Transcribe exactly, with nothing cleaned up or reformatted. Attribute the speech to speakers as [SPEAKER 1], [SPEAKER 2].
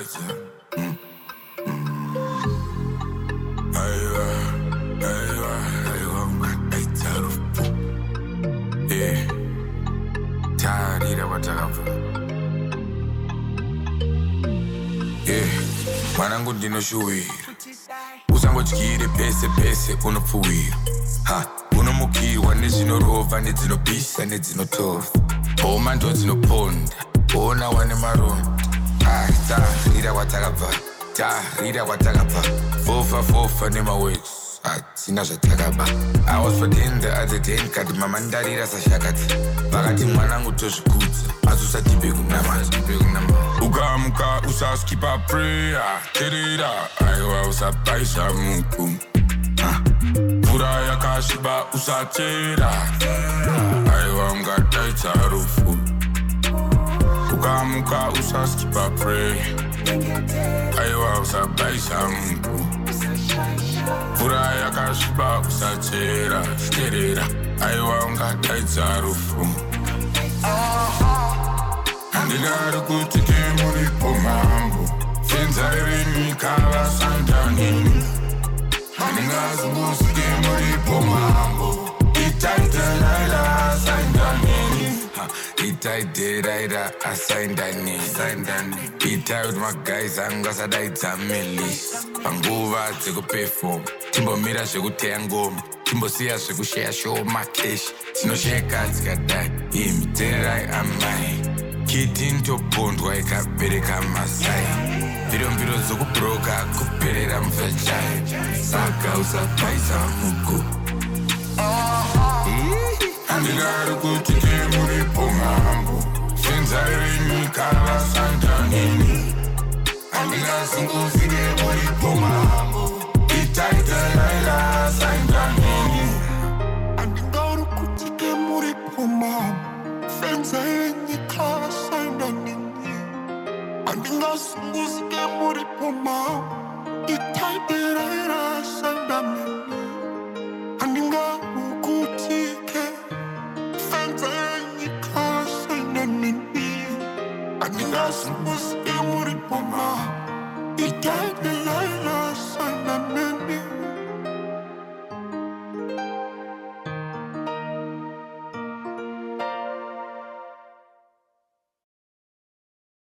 [SPEAKER 1] tight. Mm. Aywa, aywa, aywa, mkataita rufu. Yeah, tarira watakavu. Yeah, mwanangu ndinoshuwira. Usangotyire pese pese unofuwira. Ha, unomukiwa nezinorova nedzinobisa nedzinotova. Homa ndo dzinoponda, ona wane maronda. Ah, tarira watakabva, tarira watakabva. Fofa fofa nemawex, hatina zvatakaba. I was for ten the other day, kati mama ndarira sashakati. Vakati mwanangu tozvikudza, azusatipe kunama, tipe kunama. Ukamuka usaskipa prayer, terera, aiwa usapaisa muku. Mvura yakasviba usachera, aiwa ungataita rufu. Ukamuka usaskipa prayer, aiwa usapaisa muku. Mvura yakasviba usachera, terera, aiwa ungataita rufu. Handingari kuti kemuripo mambo, fenzare mikava sandanini. Handingazi kemuripo mambo, itaite raira sandanini. Itaite raira asaindani, itaite with my guys angasadaita milis. Panguva dzekuperform, timbomira zvekuteya ngoma, timbosiya zvekushare show makesh. Tinosheka tikadai, imiterai amai. Kiti ntopondwa ikabereka masai. Mbirombiro dzokubroka kuperera mvechai. Saka usapaisa muku. Handingari kuti kemuripo mambo, fenzare mikava sandanini. Handingazi kemuripo mambo, itaite raira sandanini.
[SPEAKER 2] Handingari kuti kemuripo mambo, fenzare mikava sandanini. Handingazi kemuripo mambo, itaite raira sandanini. Handingari kuti fenzare mikava sandanini. Handingazi kemuripo mambo, itaite raira sandanini.